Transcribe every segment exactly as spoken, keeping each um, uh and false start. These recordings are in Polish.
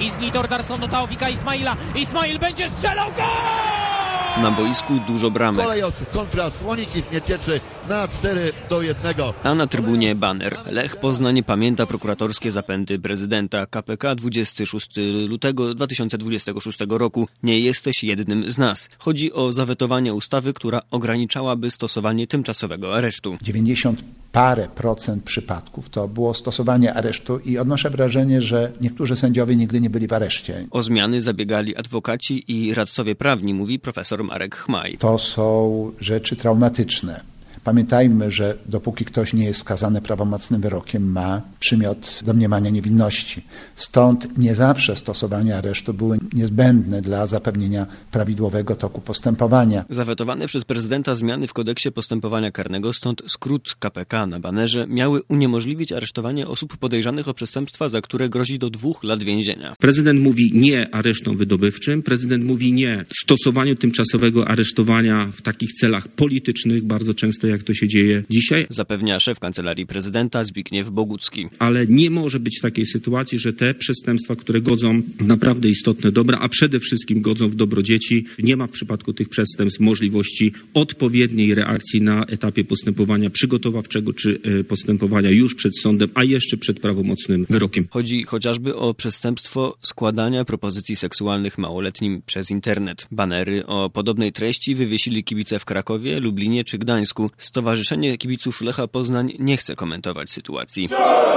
Isli Dordarsonu, Taofika Ismaila. Ismail będzie strzelał, gol! Na boisku dużo bramek. Kolejos kontra Słoniki z Niecieczy na cztery do jednego. A na trybunie baner. Lech Poznań pamięta prokuratorskie zapędy prezydenta. K P K dwudziestego szóstego lutego dwa tysiące dwudziestego szóstego roku. Nie jesteś jednym z nas. Chodzi o zawetowanie ustawy, która ograniczałaby stosowanie tymczasowego aresztu. dziewięćdziesiąt parę procent przypadków to było stosowanie aresztu i odnoszę wrażenie, że niektórzy sędziowie nigdy nie byli w areszcie. O zmiany zabiegali adwokaci i radcowie prawni, mówi profesor Marek Chmaj. To są rzeczy traumatyczne. Pamiętajmy, że dopóki ktoś nie jest skazany prawomocnym wyrokiem, ma przymiot domniemania niewinności. Stąd nie zawsze stosowanie aresztu były niezbędne dla zapewnienia prawidłowego toku postępowania. Zawetowane przez prezydenta zmiany w kodeksie postępowania karnego, stąd skrót K P K na banerze, miały uniemożliwić aresztowanie osób podejrzanych o przestępstwa, za które grozi do dwóch lat więzienia. Prezydent mówi nie aresztom wydobywczym, prezydent mówi nie stosowaniu tymczasowego aresztowania w takich celach politycznych, bardzo często jak to się dzieje dzisiaj. Zapewnia szef Kancelarii Prezydenta Zbigniew Bogucki. Ale nie może być takiej sytuacji, że te przestępstwa, które godzą w naprawdę istotne dobra, a przede wszystkim godzą w dobro dzieci, nie ma w przypadku tych przestępstw możliwości odpowiedniej reakcji na etapie postępowania przygotowawczego czy postępowania już przed sądem, a jeszcze przed prawomocnym wyrokiem. Chodzi chociażby o przestępstwo składania propozycji seksualnych małoletnim przez internet. Banery o podobnej treści wywiesili kibice w Krakowie, Lublinie czy Gdańsku. Stowarzyszenie Kibiców Lecha Poznań nie chce komentować sytuacji.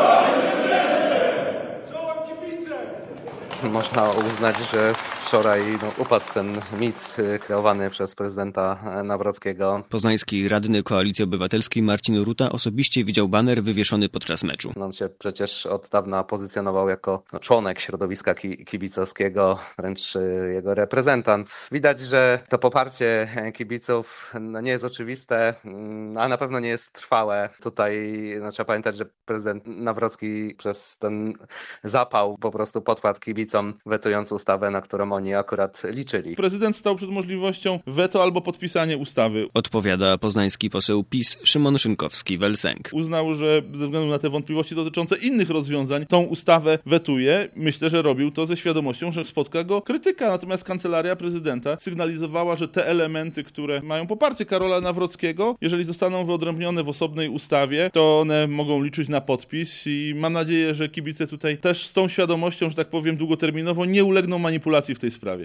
Można uznać, że wczoraj no, upadł ten mit kreowany przez prezydenta Nawrockiego. Poznański radny Koalicji Obywatelskiej Marcin Ruta osobiście widział baner wywieszony podczas meczu. On się przecież od dawna pozycjonował jako no, członek środowiska ki- kibicowskiego, wręcz jego reprezentant. Widać, że to poparcie kibiców no, nie jest oczywiste, a na pewno nie jest trwałe. Tutaj no, trzeba pamiętać, że prezydent Nawrocki przez ten zapał po prostu podpadł kibicom, wetując ustawę, na którą oni akurat liczyli. Prezydent stał przed możliwością weto albo podpisanie ustawy. Odpowiada poznański poseł PiS Szymon Szynkowski-Welsenk. Uznał, że ze względu na te wątpliwości dotyczące innych rozwiązań tą ustawę wetuje. Myślę, że robił to ze świadomością, że spotka go krytyka. Natomiast Kancelaria Prezydenta sygnalizowała, że te elementy, które mają poparcie Karola Nawrockiego, jeżeli zostaną wyodrębnione w osobnej ustawie, to one mogą liczyć na podpis i mam nadzieję, że kibice tutaj też z tą świadomością, że tak powiem, długoterminowo nie ulegną manipulacji w tej sprawie.